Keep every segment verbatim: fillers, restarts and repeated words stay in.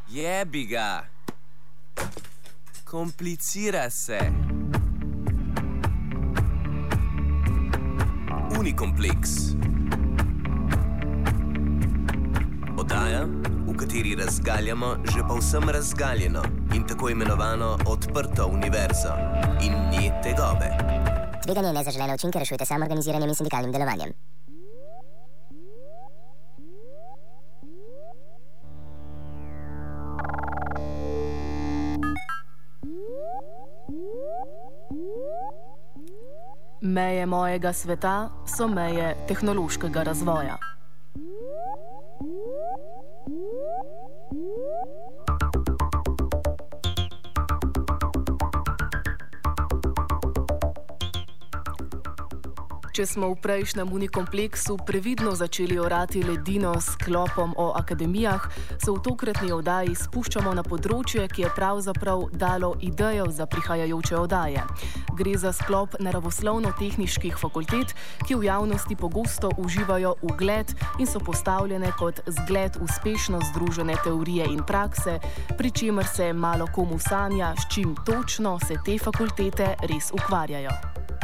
Jebi ga. Komplicira se. Unikompleks. Oddaja, v kateri razgaljamo že povsem razgaljeno in tako imenovano odprto univerzo in nje tegobe. Tveganje in nezaželene učinke rešujte samoorganiziranjem in sindikalnim delovanjem. Meje mojega sveta so meje tehnološkega razvoja. Če smo v prejšnjem unikompleksu previdno začeli orati ledino s sklopom o akademijah, se v tokratni oddaji spuščamo na področje, ki je pravzaprav dalo idejo za prihajajoče oddaje. Gre za sklop naravoslovno-tehniških fakultet, ki v javnosti pogosto uživajo ugled in so postavljene kot zgled uspešno združene teorije in prakse, pri čemer se malo komu sanja, s čim točno se te fakultete res ukvarjajo.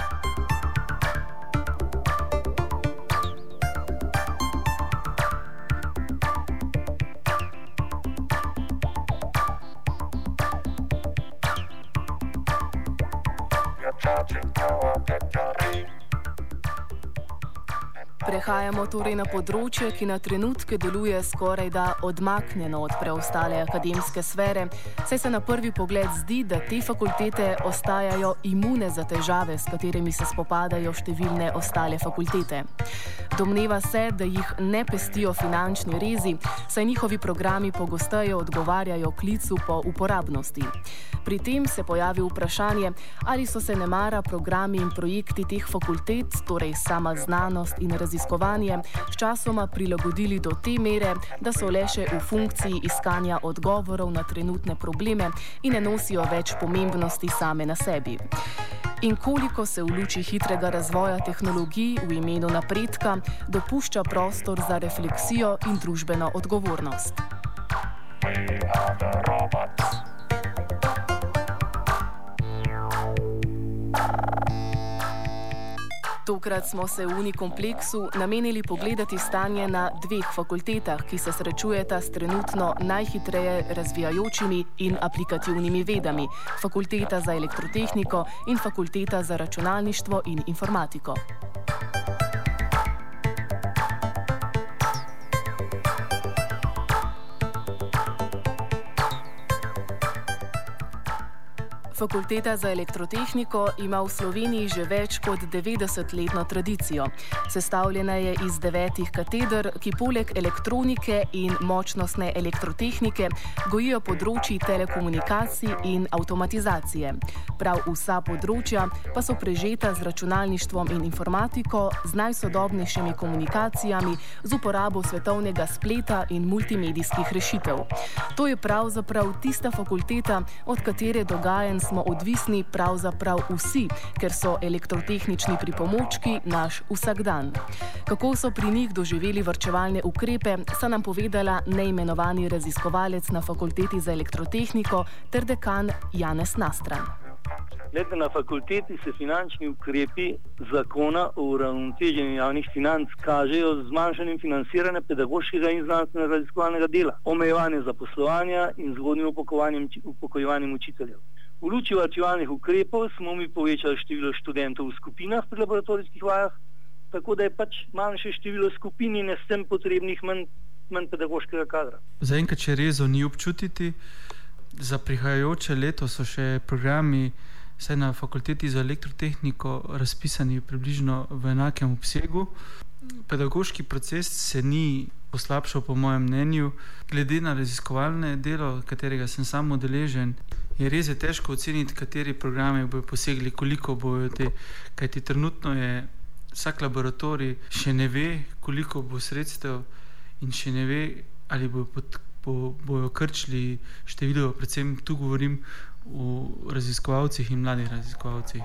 Prehajamo torej na področje, ki na trenutke deluje skorajda odmaknjeno od preostale akademske sfere, saj se na prvi pogled zdi, da te fakultete ostajajo imune za težave, s katerimi se spopadajo številne ostale fakultete. Domneva se, da jih ne pestijo finančni rezi, saj njihovi programi pogosteje odgovarjajo klicu po uporabnosti. Pri tem se pojavi vprašanje, ali so se nemara programi in projekti teh fakultet, torej sama znanost in raziskovanje, sčasoma prilagodili do te mere, da so le še v funkciji iskanja odgovorov na trenutne probleme in ne nosijo več pomembnosti same na sebi. In koliko se v luči hitrega razvoja tehnologij v imenu napredka dopušča prostor za refleksijo in družbeno odgovornost. Tokrat smo se v unikompleksu namenili pogledati stanje na dveh fakultetah, ki se srečujeta s trenutno najhitreje razvijajočimi in aplikativnimi vedami, Fakulteta za elektrotehniko in Fakulteta za računalništvo in informatiko. Fakulteta za elektrotehniko ima v Sloveniji že več kot devetdesetletno tradicijo. Sestavljena je iz devetih kateder, ki poleg elektronike in močnostne elektrotehnike gojijo področji telekomunikacij in avtomatizacije. Prav vsa področja pa so prežeta z računalništvom in informatiko, z najsodobnejšimi komunikacijami, z uporabo svetovnega spleta in multimedijskih rešitev. To je pravzaprav tista fakulteta, od katere dogajanj smo odvisni pravzaprav vsi, ker so elektrotehnični pripomočki naš vsakdan. Kako so pri njih doživeli varčevalne ukrepe, sta nam povedala neimenovani raziskovalec na Fakulteti za elektrotehniko ter dekan Janez Nastran. Glede, na fakulteti se finančni ukrepi zakona o uravnoteženju javnih financ kažejo z zmanjšanjem financiranja pedagoškega in znanstvenega raziskovalnega dela, omejevanje zaposlovanja in zgodnjim upokojovanjem učiteljev. V luči varčevalnih ukrepov smo mi povečali število študentov v skupinah pri laboratorijskih vajah, tako da je pač manjše število skupin in je s tem potrebnih manj, manj pedagoškega kadra. Zaenkrat še rezo ni občutiti. Za prihajajoče leto so še programi, saj na Fakulteti za elektrotehniko, razpisani približno v enakem obsegu. Pedagoški proces se ni poslabšal, po mojem mnenju. Glede na raziskovalne delo, katerega sem sam udeležen, je res je težko oceniti, kateri programi bojo posegli, koliko bojo te, kajti trenutno je vsak laboratorij še ne ve, koliko bo sredstev in še ne ve, ali bojo, pod, bo, bojo krčili število, predvsem tu govorim o raziskovalcih in mladih raziskovalcih.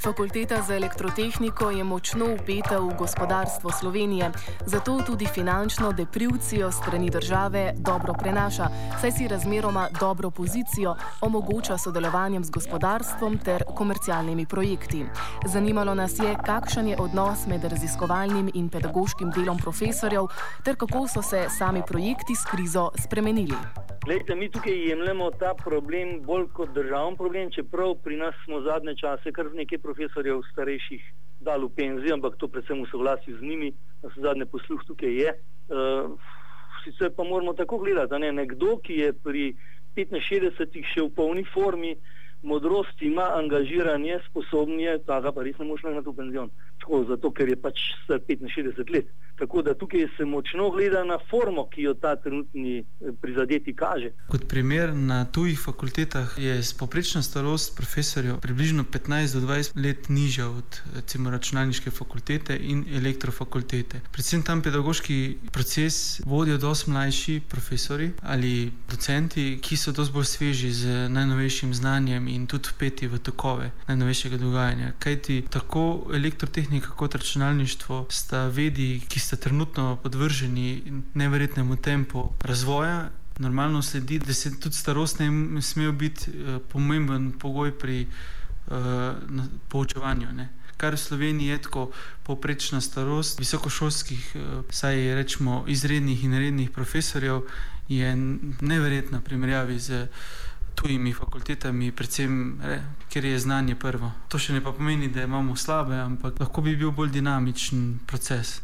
Fakulteta za elektrotehniko je močno vpeta v gospodarstvo Slovenije, zato tudi finančno deprivcijo strani države dobro prenaša, saj si razmeroma dobro pozicijo omogoča sodelovanjem z gospodarstvom ter komercialnimi projekti. Zanimalo nas je, kakšen je odnos med raziskovalnim in pedagoškim delom profesorjev ter kako so se sami projekti s krizo spremenili. Glejte, mi tukaj jemljemo ta problem bolj kot državni problem, čeprav pri nas smo zadnje čase kar nekaj profesorjev starejših dali v penzijo, ampak to predvsem v soglasju z njimi, da so zadnje posluh tukaj je. Uh, sicer pa moramo tako gledati, ne? Nekdo, ki je pri petinšestdesetih še v polni formi, modrost ima, angažiran je, sposoben je, tega pa res ne moš na to penzion. Tako, zato, ker je pač star petinšestdeset let. Tako da tukaj se močno gleda na formo, ki jo ta trenutni prizadeti kaže. Kot primer, na tujih fakultetah je povprečna starost profesorjev približno petnajst do dvajset let nižja od recimo računalniške fakultete in elektrofakultete. Predvsem tam pedagoški proces vodijo dosti mlajši profesori ali docenti, ki so dosti bolj sveži z najnovejšim znanjem in tudi vpeti v tokove najnovejšega dogajanja. Kajti tako elektrotehnika kot računalništvo sta vedi, ki sta trenutno podvrženi neverjetnemu tempu razvoja. Normalno sledi, da se tudi starost ne smejo biti uh, pomemben pogoj pri uh, poučevanju. Ne? Kar v Sloveniji je tako povprečna starost visokošolskih, uh, saj rečemo izrednih in rednih profesorjev, je neverjetna primerjavi z tujimi fakultetami, predvsem, ker je znanje prvo. To še ne pa pomeni, da imamo slabe, ampak lahko bi bil bolj dinamičen proces.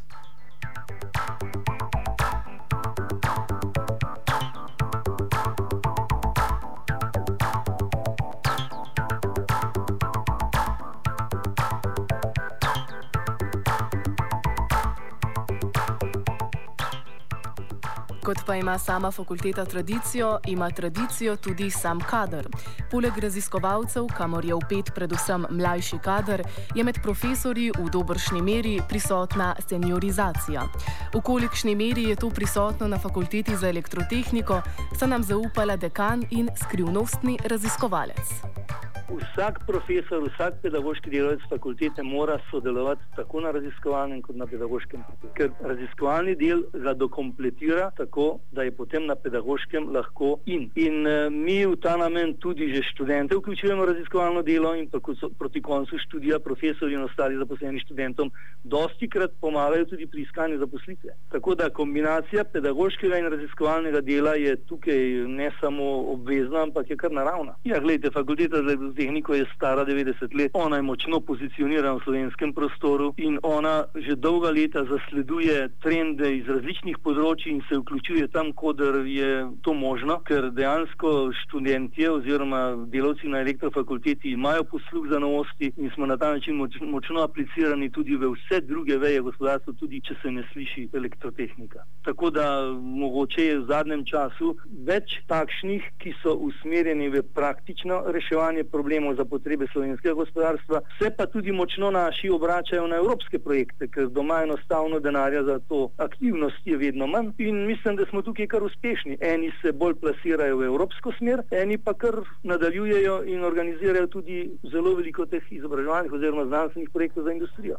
Kot pa ima sama fakulteta tradicijo, ima tradicijo tudi sam kader. Poleg raziskovalcev, kamor je vpet predvsem mlajši kader, je med profesorji v dobršni meri prisotna seniorizacija. V kolikšni meri je to prisotno na fakulteti za elektrotehniko, sta nam zaupala dekan in skrivnostni raziskovalec. Vsak profesor, vsak pedagoški delavec fakultete mora sodelovati tako na raziskovalnem kot na pedagoškem. Ker raziskovalni del ga dokompletira tako, da je potem na pedagoškem lahko in. In uh, mi v ta namen tudi že študente vključujemo raziskovalno delo in proti koncu študija profesorji in ostali zaposleni študentom dostikrat pomagajo tudi pri iskanju zaposlitve. Tako da kombinacija pedagoškega in raziskovalnega dela je tukaj ne samo obvezna, ampak je kar naravna. Ja, gledajte, fakulteta za tehniko je stara devetdeset let, ona je močno pozicionirana v slovenskem prostoru in ona že dolga leta zasleduje trende iz različnih področij in se vključuje tam, kodar je to možno, ker dejansko študentje oziroma delavci na elektrofakulteti imajo posluh za novosti in smo na ta način moč, močno aplicirani tudi v vse druge veje gospodarstva, tudi če se ne sliši elektrotehnika. Tako da mogoče je v zadnjem času več takšnih, ki so usmerjeni v praktično reševanje problemov za potrebe slovenskega gospodarstva, se pa tudi močno naši obračajo na evropske projekte, ker doma enostavno denarja za to aktivnost je vedno manj in mislim, da smo tukaj kar uspešni. Eni se bolj plasirajo v evropsko smer, eni pa kar nadaljujejo in organizirajo tudi zelo veliko teh izobraževalnih oziroma znanstvenih projektov za industrijo.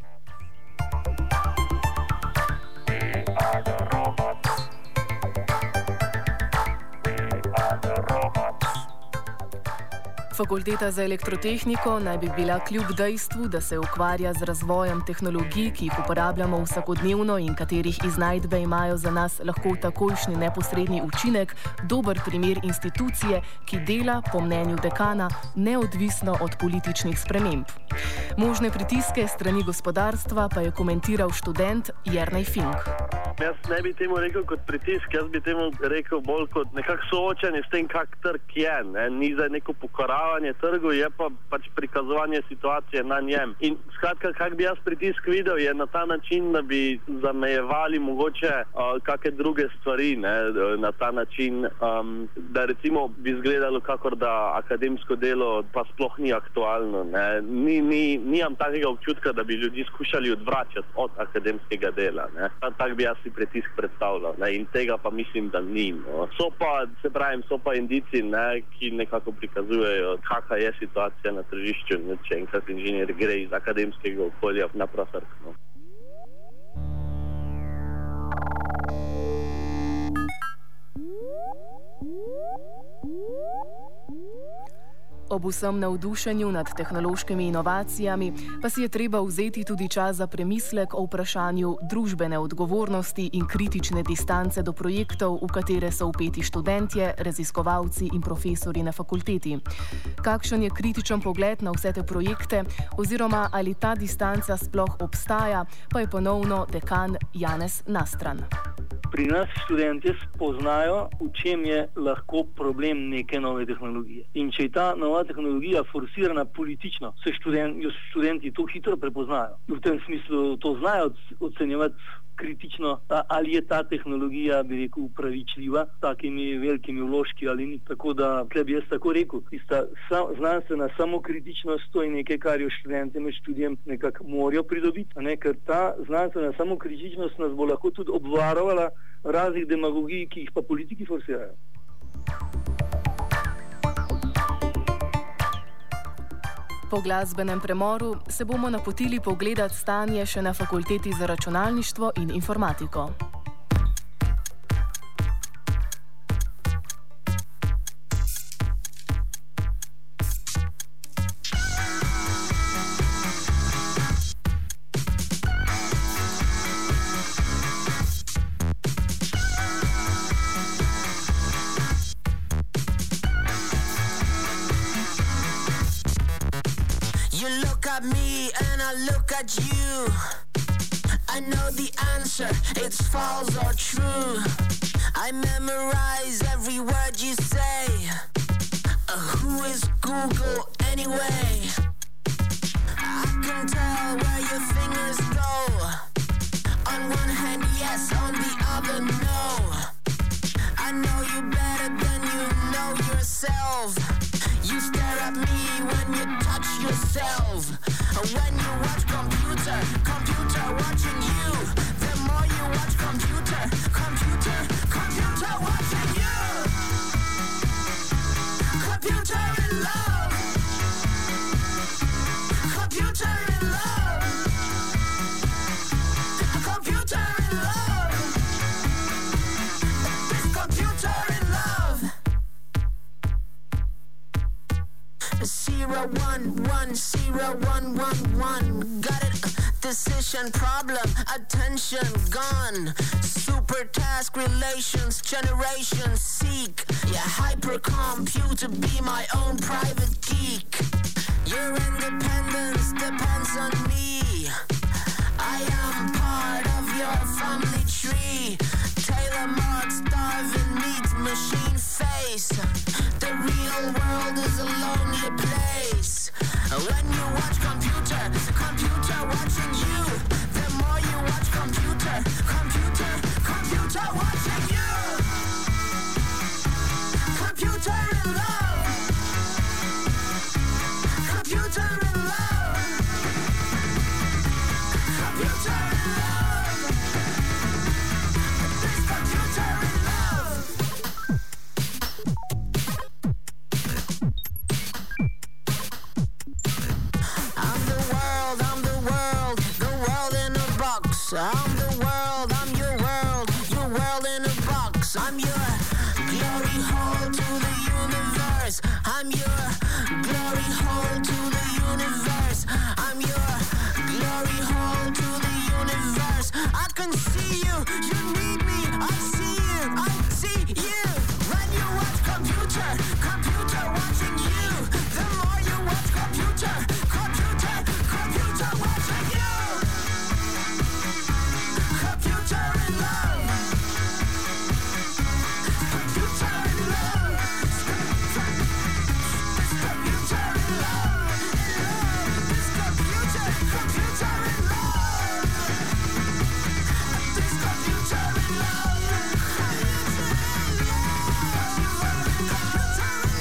Fakulteta za elektrotehniko naj bi bila kljub dejstvu, da se ukvarja z razvojem tehnologij, ki jih uporabljamo vsakodnevno in katerih iznajdbe imajo za nas lahko takojšnji neposredni učinek, dober primer institucije, ki dela, po mnenju dekana, neodvisno od političnih sprememb. Možne pritiske strani gospodarstva pa je komentiral študent Jernej Fink. Jaz ne bi temu rekel kot pritisk, jaz bi temu rekel bolj kot nekako soočanje s tem, kak trg je. Ne? Ni za neko pokoravanje trgu, je pa pač prikazovanje situacije na njem. In skratka, kak bi jaz pritisk videl, je na ta način, da bi zamejevali mogoče uh, kakšne druge stvari, ne? Na ta način, um, da recimo bi izgledalo, kakor da akademsko delo pa sploh ni aktualno. Ne? Ni, ni, nijam takega občutka, da bi ljudi skušali odvračati od akademskega dela. Ne? Tak bi jaz si pritisk predstavljal, ne? In tega pa mislim, da ni. No. So pa, se pravim, so pa indici, ne, ki nekako prikazujejo, kakšna je situacija na tržišču, če enkrat inženir gre iz akademskega okolja na prostor. No. Ob vsem navdušenju nad tehnološkimi inovacijami pa si je treba vzeti tudi čas za premislek o vprašanju družbene odgovornosti in kritične distance do projektov, v katere so vpeti študentje, raziskovalci in profesori na fakulteti. Kakšen je kritičen pogled na vse te projekte oziroma ali ta distanca sploh obstaja, pa je ponovno dekan Janez Nastran. Pri nas študentje spoznajo, v čem je lahko problem neke nove tehnologije. In če je ta nova tehnologija forsirana politično, se študent, študenti to hitro prepoznajo. V tem smislu to znajo ocenjevati kritično, ali je ta tehnologija, bi rekel, upravičljiva s takimi velikimi vložki ali ni. Tako da, tle bi jaz tako rekel, tista znanstvena samokritičnost, to je nekaj, kar jo študente med študijem nekako morajo pridobiti, ne? Ker ta znanstvena samokritičnost nas bo lahko tudi obvarovala raznih demagogij, ki jih pa politiki forsirajo. Po glasbenem premoru se bomo napotili pogledat stanje še na Fakulteti za računalništvo in informatiko. At me and I look at you. I know the answer, it's false or true. I memorize every word you say. Uh, who is Google anyway? I can tell where your fingers go. On one hand yes, on the other no. I know you better than you know yourself. You stare at me when you touch yourself. When you watch computer, computer watching you. The more you watch computer, computer, computer watching you. Computer in love. Computer in love. Computer in love. This computer in love. Zero one one zero one one one. Got it? Decision problem, attention gone. Super task relations, generation seek. Yeah, hypercomputer, be my own private geek. Your independence depends on me. I am part of your family tree. Tailor-made starving meat machine face. The real world is a lonely place. When you watch computer, computer watching you. The more you watch computer, computer, computer watching you. Computer in love. Computer in love. Computer in love. This computer in love. I'm the world, I'm the world, the world in a box. I'm the world, I'm your world, your world in a box. I'm your glory hole to the universe. I'm your glory hole to the universe. I'm your glory hole to the universe. I can see you, you need me. I see you, I see you. When you watch computer, computer watching you. The more you watch computer, computer, computer watching you. Computer in love. Computer in love. This computer in love. This computer, computer in love. This computer in love. Computer in love.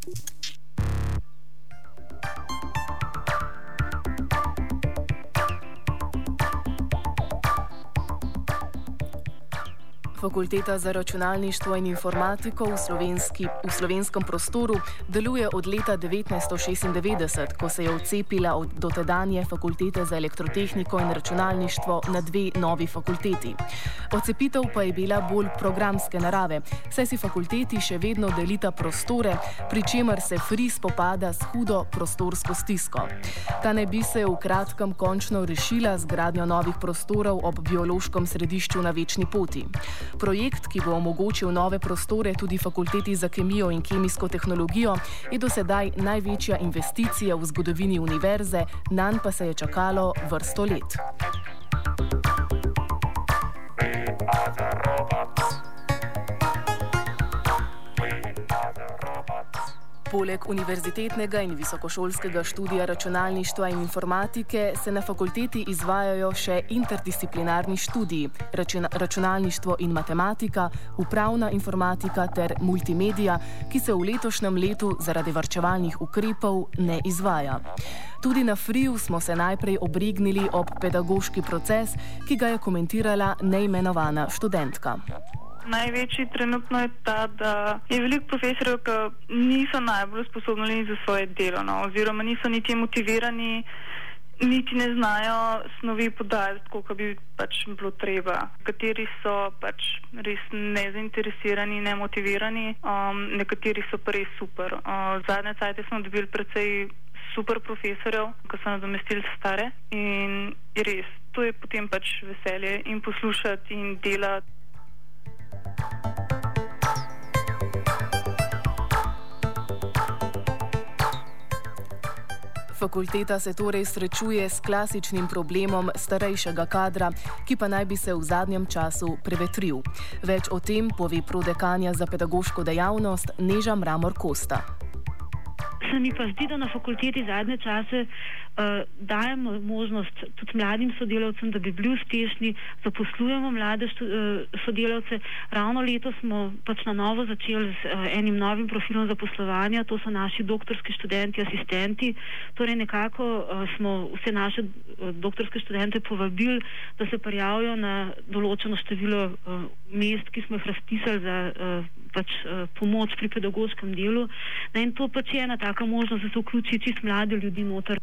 Fakulteta za računalništvo in informatiko v, v slovenskem prostoru deluje od leta devetnajststo šestindevetdeset, ko se je odcepila od dotedanje Fakultete za elektrotehniko in računalništvo na dve novi fakulteti. Odcepitev pa je bila bolj programske narave, saj si fakulteti še vedno delita prostore, pri čemer se F R I spopada s hudo prostorsko stisko. Ta naj bi se v kratkem končno rešila z gradnjo novih prostorov ob biološkem središču na Večni poti. Projekt, ki bo omogočil nove prostore tudi Fakulteti za kemijo in kemijsko tehnologijo, je do sedaj največja investicija v zgodovini univerze, nanj pa se je čakalo vrsto let. Poleg univerzitetnega in visokošolskega študija računalništva in informatike se na fakulteti izvajajo še interdisciplinarni študiji, računa, računalništvo in matematika, upravna informatika ter multimedija, ki se v letošnjem letu zaradi varčevalnih ukrepov ne izvaja. Tudi na F R I-ju smo se najprej obregnili ob pedagoški proces, ki ga je komentirala neimenovana študentka. Največji trenutno je ta, da je veliko profesorjev, ki niso najbolj sposobni za svoje delo, no, oziroma niso niti motivirani, niti ne znajo snovi podati, tako bi pač bilo treba. Nekateri so pač res nezainteresirani, nemotivirani, um, nekateri so pa res super. Uh, zadnje cajte smo dobili precej super profesorjev, ki so nadomestili stare in res, to je potem pač veselje in poslušati in delati. Fakulteta se torej srečuje s klasičnim problemom starejšega kadra, ki pa naj bi se v zadnjem času prevetril. Več o tem pove prodekanja za pedagoško dejavnost Neža Mramor Kosta. Se mi pa zdi, da na fakulteti zadnje čase uh, dajemo možnost tudi mladim sodelavcem, da bi bili uspešni, zaposlujemo mlade štu, uh, sodelavce. Ravno letos smo pač na novo začeli z uh, enim novim profilom zaposlovanja, to so naši doktorski študenti, asistenti. Torej nekako uh, smo vse naše uh, doktorske študente povabili, da se prijavijo na določeno število uh, mest, ki smo jih razpisali za uh, pač uh, pomoč pri pedagoškem delu. Ne, in to pač je ena taka možnost, da se vključi čist mlade ljudi noter.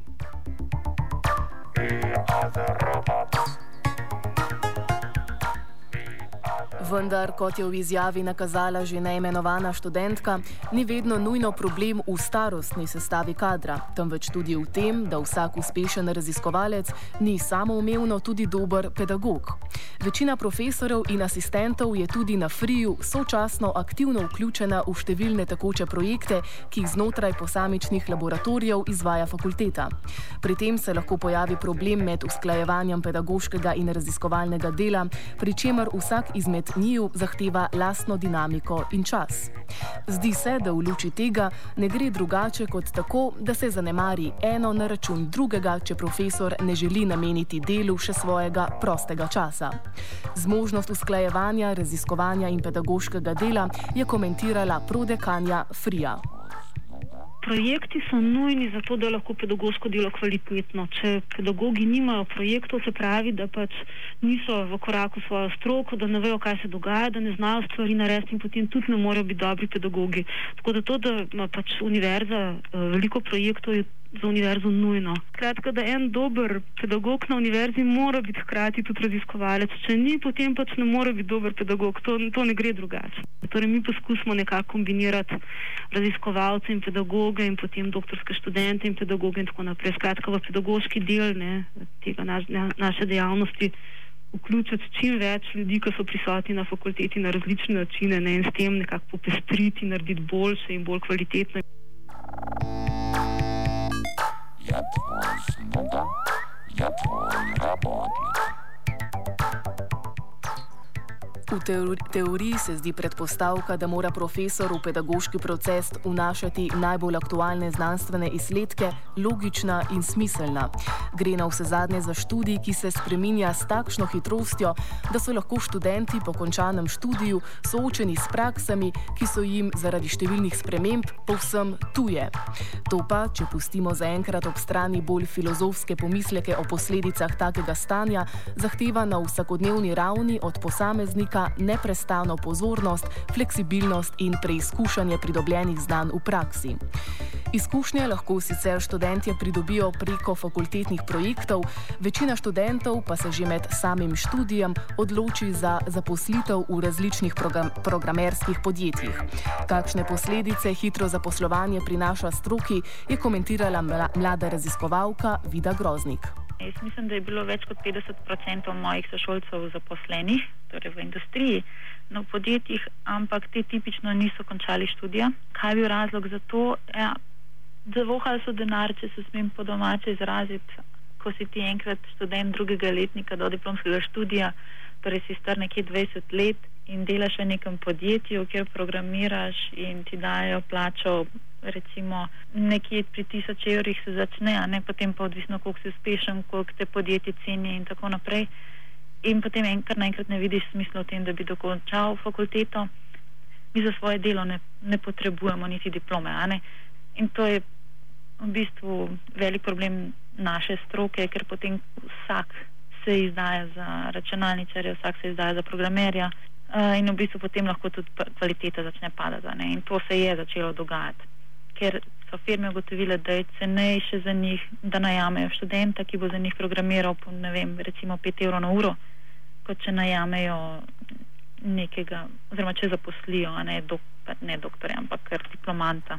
Vendar, kot je v izjavi nakazala že neimenovana študentka, ni vedno nujno problem v starostni sestavi kadra, temveč tudi v tem, da vsak uspešen raziskovalec ni samoumevno tudi dober pedagog. Večina profesorjev in asistentov je tudi na F R I-ju sočasno aktivno vključena v številne tekoče projekte, ki jih znotraj posamičnih laboratorijev izvaja fakulteta. Pri tem se lahko pojavi problem med usklajevanjem pedagoškega in raziskovalnega dela, pri čemer vsak izmed njiju zahteva lastno dinamiko in čas. Zdi se, da v luči tega ne gre drugače kot tako, da se zanemari eno na račun drugega, če profesor ne želi nameniti delu še svojega prostega časa. Zmožnost usklajevanja, raziskovanja in pedagoškega dela je komentirala prodekanja F R I-ja. Projekti so nujni za to, da lahko pedagoško delo kvalitetno. Če pedagogi nimajo projektov, se pravi, da pač niso v koraku s svojo stroko, da ne vejo, kaj se dogaja, da ne znajo stvari narediti in potem tudi ne morejo biti dobri pedagogi. Tako da to, da ima pač univerza veliko projektov, je za univerzo nujno. Skratka, da en dober pedagog na univerzi mora biti hkrati tudi raziskovalec. Če ni, potem pač ne more biti dober pedagog. To, to ne gre drugače. Torej, mi poskusimo nekako kombinirati raziskovalce in pedagoge in potem doktorske študente in pedagoge in tako naprej. Skratka, v pedagoški del ne, tega naš, ne, naše dejavnosti vključiti čim več ljudi, ki so prisotni na fakulteti na različne načine, ne, in s tem nekako popestriti, narediti boljše in bolj kvalitetno. Я твой слуга, я твой работник. V teoriji se zdi predpostavka, da mora profesor v pedagoški proces vnašati najbolj aktualne znanstvene izsledke, logična in smiselna. Gre na vse zadnje za študij, ki se spreminja s takšno hitrostjo, da so lahko študenti po končanem študiju soočeni s praksami, ki so jim zaradi številnih sprememb povsem tuje. To pa, če pustimo zaenkrat ob strani bolj filozofske pomisleke o posledicah takega stanja, zahteva na vsakodnevni ravni od posameznika neprestano pozornost, fleksibilnost in preizkušanje pridobljenih znanj v praksi. Izkušnje lahko sicer študentje pridobijo preko fakultetnih projektov, večina študentov pa se že med samim študijem odloči za zaposlitev v različnih program programerskih podjetjih. Kakšne posledice hitro zaposlovanje prinaša stroki, je komentirala mla mlada raziskovalka Vida Groznik. Jaz mislim, da je bilo več kot petdeset odstotkov mojih sošolcev zaposlenih, torej v industriji, no v podjetjih, ampak te tipično niso končali študija. Kaj je bil razlog za to? Ja, zavohali so denar, če se smem po domače izraziti, ko si ti enkrat študent drugega letnika do diplomskega študija, torej si star nekje dvajset let in delaš v nekem podjetju, kjer programiraš in ti dajo plačo recimo nekje pri tisoč evrih se začne, a ne potem pa odvisno, koliko si uspešen, koliko te podjetje ceni in tako naprej. In potem enkrat naenkrat ne vidiš smisla v tem, da bi dokončal fakulteto. Mi za svoje delo ne, ne potrebujemo niti diplome, a ne. In to je v bistvu velik problem naše stroke, ker potem vsak se izdaja za računalničarja, vsak se izdaja za programerja uh, in v bistvu potem lahko tudi kvaliteta začne padati, a ne. In to se je začelo dogajati, ker so firme ugotovile, da je cenejše za njih, da najamejo študenta, ki bo za njih programiral po, ne vem, recimo pet evrov na uro, kot če najamejo nekega, oziroma če zaposlijo, a ne, dok, ne doktorja, ampak kar diplomanta.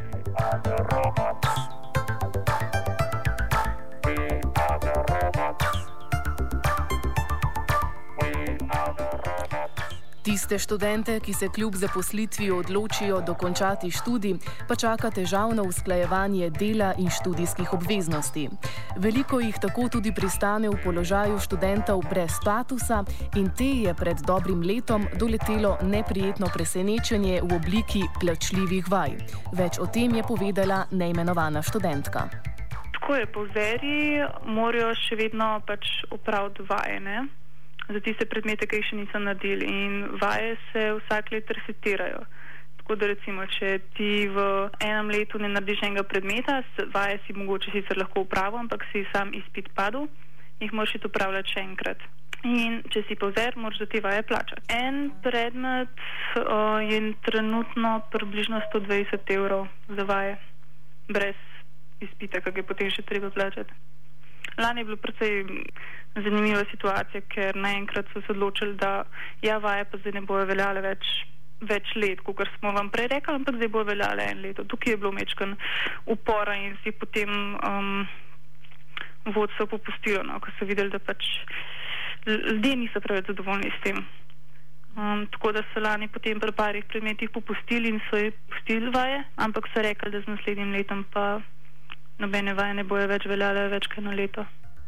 Tiste študente, ki se kljub zaposlitvi odločijo dokončati študij, pa čaka težavno usklajevanje dela in študijskih obveznosti. Veliko jih tako tudi pristane v položaju študentov brez statusa in te je pred dobrim letom doletelo neprijetno presenečenje v obliki plačljivih vaj. Več o tem je povedala neimenovana študentka. Tako je, po veri morajo še vedno pač opraviti vaje, ne? Za tiste predmete, ki jih še niso naredili, in vaje se vsak let resetirajo. Tako da recimo, če ti v enem letu ne narediš enega predmeta, vaje si mogoče sicer lahko upravil, ampak si sam izpit padel, jih moraš iti upravljati še enkrat. In če si povzer, moraš za te vaje plačati. En predmet uh, je trenutno približno sto dvajset evrov za vaje, brez izpita, kak je potem še treba plačati. Lani je bilo precej zanimiva situacija, ker naenkrat so se odločili, da ja, vaje pa zdaj ne bojo veljale več, več let, kot smo vam prej rekli, ampak zdaj bojo veljale en leto. Tukaj je bilo mečkan upora in si potem um, vodstvo popustilo, no, ko so videli, da pač ljudje niso preveč zadovoljni s tem. Um, tako da so lani potem pri parih predmetih popustili in so jih pustili vaje, ampak so rekli, da z naslednjim letom pa nobene vaje ne bojo več veljale več kaj na leto.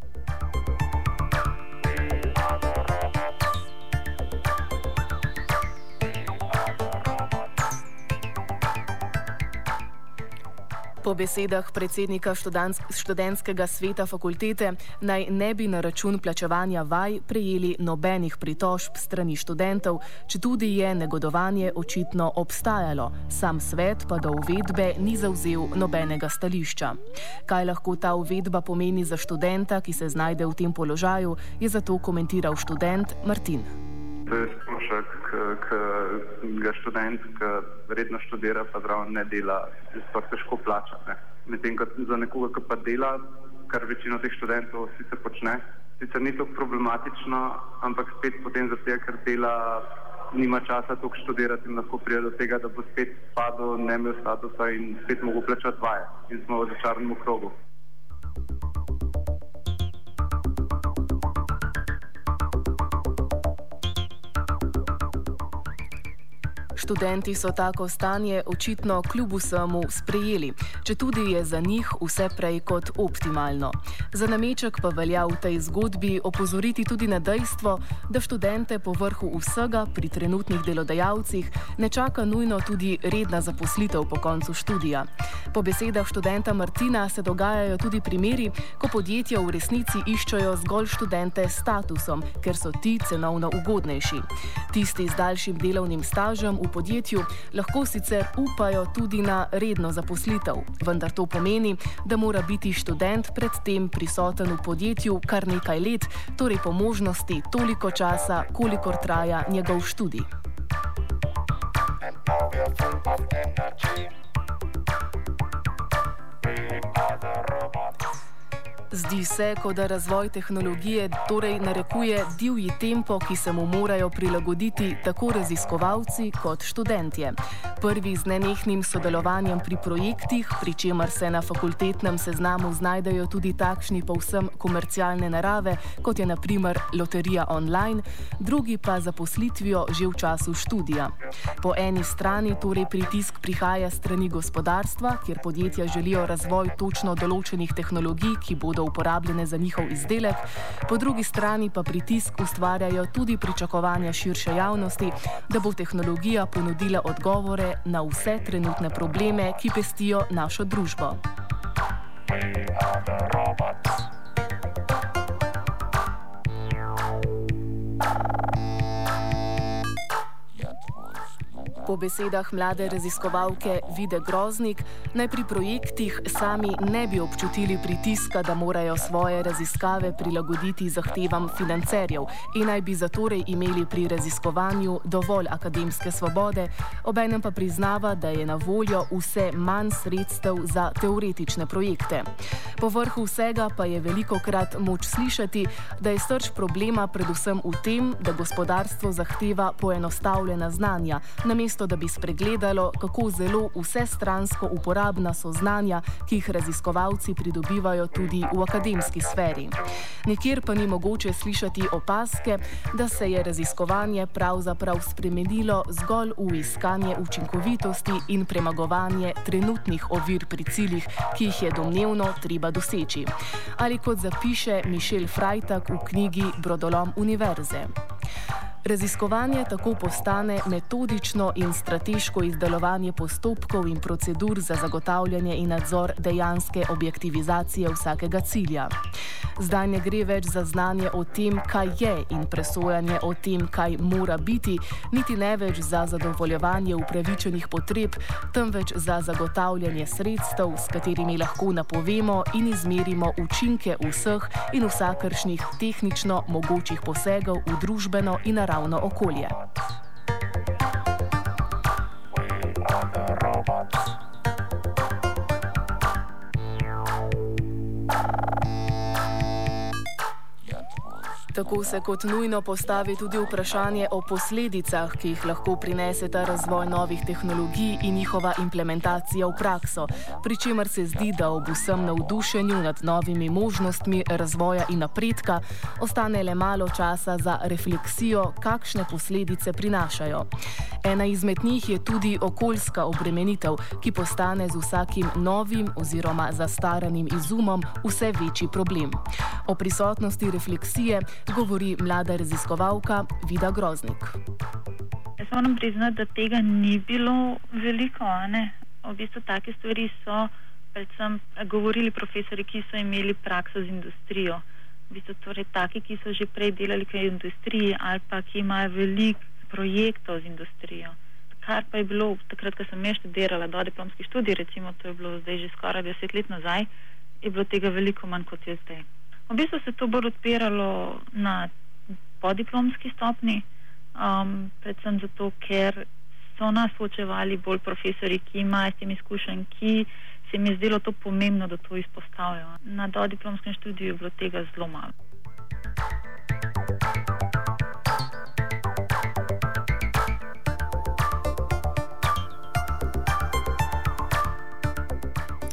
Po besedah predsednika študentskega sveta fakultete naj ne bi na račun plačevanja vaj prejeli nobenih pritožb strani študentov, četudi je negodovanje očitno obstajalo. Sam svet pa do uvedbe ni zavzel nobenega stališča. Kaj lahko ta uvedba pomeni za študenta, ki se znajde v tem položaju, je zato komentiral študent Martin. To je strošek, ki ga študent, ki redno študira, pa zraven ne dela, sploh težko plača. Ne. Medtem, ko za nekoga, ki pa dela, kar večino teh študentov sicer počne, sicer ni tako problematično, ampak spet potem zato, ker dela nima časa toliko študirati in lahko pride do tega, da bo spet padel, ne imel statusa in spet mogo plačati vaje. In smo v začaranem krogu. Študenti so tako stanje očitno kljub vsemu sprejeli, četudi je za njih vse prej kot optimalno. Za nameček pa velja v tej zgodbi opozoriti tudi na dejstvo, da študente po vrhu vsega pri trenutnih delodajalcih ne čaka nujno tudi redna zaposlitev po koncu študija. Po besedah študenta Martina se dogajajo tudi primeri, ko podjetja v resnici iščejo zgolj študente s statusom, ker so ti cenovno ugodnejši. Tisti z daljšim delovnim stažem v podjetju lahko sicer upajo tudi na redno zaposlitev, vendar to pomeni, da mora biti študent predtem prisoten v podjetju kar nekaj let, torej po možnosti toliko časa, kolikor traja njegov študij. Zdi se, kot da razvoj tehnologije torej narekuje divji tempo, ki se mu morajo prilagoditi tako raziskovalci kot študentje. Prvi z nenehnim sodelovanjem pri projektih, pri čemer se na fakultetnem seznamu znajdejo tudi takšni povsem komercialne narave, kot je na primer loterija online, drugi pa zaposlitvijo že v času študija. Po eni strani torej pritisk prihaja strani gospodarstva, kjer podjetja želijo razvoj točno določenih tehnologij, ki bodo uporabljene za njihov izdelek, po drugi strani pa pritisk ustvarjajo tudi pričakovanja širše javnosti, da bo tehnologija ponudila odgovore na vse trenutne probleme, ki pestijo našo družbo. Po besedah mlade raziskovalke Vide Groznik naj pri projektih sami ne bi občutili pritiska, da morajo svoje raziskave prilagoditi zahtevam financerjev in naj bi zatorej imeli pri raziskovanju dovolj akademske svobode, obenem pa priznava, da je na voljo vse manj sredstev za teoretične projekte. Po vrhu vsega pa je velikokrat moč slišati, da je srž problema predvsem v tem, da gospodarstvo zahteva poenostavljena znanja, namesto da bi spregledalo, kako zelo vsestransko uporabna so znanja, ki jih raziskovalci pridobivajo tudi v akademski sferi. Nikjer pa ni mogoče slišati opazke, da se je raziskovanje pravzaprav spremenilo zgolj v iskanje učinkovitosti in premagovanje trenutnih ovir pri ciljih, ki jih je domnevno treba doseči. Ali kot zapiše Mišel Frajtak v knjigi Brodolom univerze. Raziskovanje tako postane metodično in strateško izdelovanje postopkov in procedur za zagotavljanje in nadzor dejanske objektivizacije vsakega cilja. Zdaj ne gre več za znanje o tem, kaj je in presojanje o tem, kaj mora biti, niti ne več za zadovoljevanje upravičenih potreb, temveč za zagotavljanje sredstev, s katerimi lahko napovemo in izmerimo učinke vseh in vsakršnih tehnično mogočih posegov v družbeno in naravno okolje. Tako se kot nujno postavi tudi vprašanje o posledicah, ki jih lahko prinese ta razvoj novih tehnologij in njihova implementacija v prakso, pri čemer se zdi, da ob vsem navdušenju nad novimi možnostmi razvoja in napredka ostane le malo časa za refleksijo, kakšne posledice prinašajo. Ena izmed njih je tudi okoljska obremenitev, ki postane z vsakim novim oziroma zastaranim izumom vse večji problem. O prisotnosti refleksije govori mlada raziskovalka Vida Groznik. Jaz moram priznati, da tega ni bilo veliko, a ne? V bistvu take stvari so predvsem govorili profesori, ki so imeli prakso z industrijo. V bistvu torej taki, ki so že prej delali kaj v industriji ali pa ki imajo veliko projektov z industrijo. Kar pa je bilo takrat, ko sem jaz študirala do diplomski študij, recimo to je bilo zdaj že skoraj deset let nazaj, je bilo tega veliko manj kot je zdaj. V bistvu se to bolj odpiralo na podiplomski stopni, um, predvsem zato, ker so nas poučevali bolj profesori, ki imajo s tem izkušenj, ki se mi je zdelo to pomembno, da to izpostavljajo. Na dodiplomskem študiju je bilo tega zelo malo.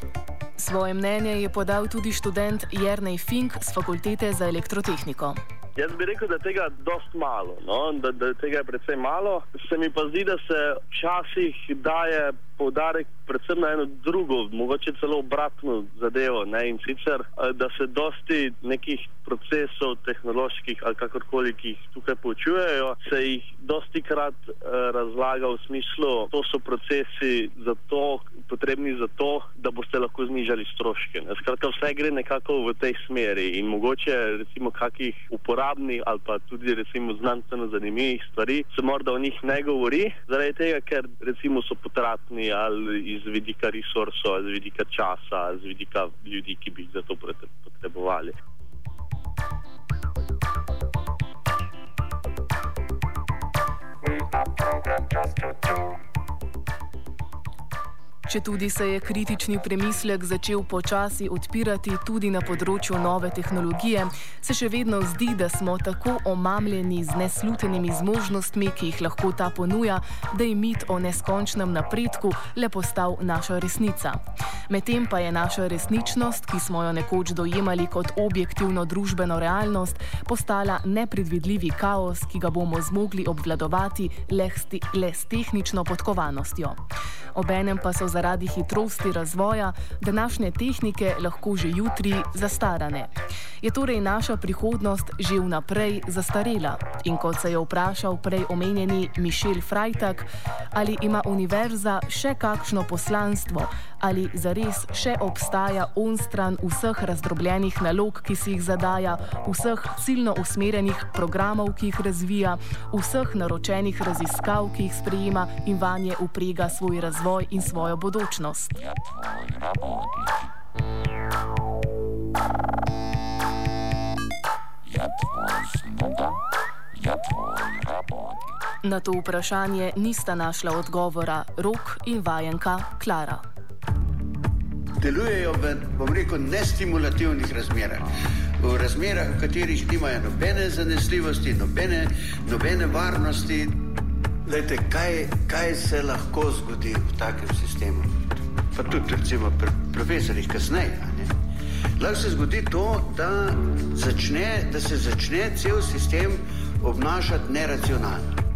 Svoje mnenje je podal tudi študent Jernej Fink z Fakultete za elektrotehniko. Jaz bi rekel, da tega dost malo, no? da, da tega je predvsej malo. Se mi pa zdi, da se včasih daje poudarek predvsem na eno drugo, mogoče celo obratno zadevo, ne? In sicer, da se dosti nekih procesov tehnoloških ali kakorkoli, ki jih tukaj poučujejo, se jih dosti krat eh, razlaga v smislu, to so procesi za to, potrebni za to, da boste lahko znižali stroške. Ne? Skratka, vse gre nekako v tej smeri in mogoče recimo kakih uporabnih ali pa tudi recimo znanstveno zanimivih stvari se morda o njih ne govori, zaradi tega, ker recimo so potratni ali iz vidika resursov, ali z vidika časa, ali z vidika ljudi, ki bi jih za to potrebovali. Četudi se je kritični premislek začel počasi odpirati tudi na področju nove tehnologije, se še vedno zdi, da smo tako omamljeni z neslutenimi zmožnostmi, ki jih lahko ta ponuja, da je mit o neskončnem napredku le postal naša resnica. Medtem pa je naša resničnost, ki smo jo nekoč dojemali kot objektivno družbeno realnost, postala nepredvidljivi kaos, ki ga bomo zmogli obvladovati le s, te, le s tehnično podkovanostjo. Obenem pa so zaradi hitrosti razvoja današnje tehnike lahko že jutri zastarane. Je torej naša prihodnost že vnaprej zastarela? In kot se je vprašal prej omenjeni Mišel Frajtak, ali ima univerza še kakšno poslanstvo, ali zares še obstaja onstran vseh razdrobljenih nalog, ki si jih zadaja, vseh ciljno usmerjenih programov, ki jih razvija, vseh naročenih raziskav, ki jih sprejema in vanje uprega svoj razvoj in svojo bodočnost. Na to vprašanje nista našla odgovora Rok in vajenka Klara. Delujejo v, bom rekel, nestimulativnih razmerah. V razmerah, v katerih nimajo nobene zanesljivosti, nobene, nobene varnosti. Lejte, kaj, kaj se lahko zgodi v takem sistemu? Pa tudi, recimo, pri profesorjih kasneje. Lahko se zgodi to, da, začne, da se začne cel sistem obnašati neracionalno.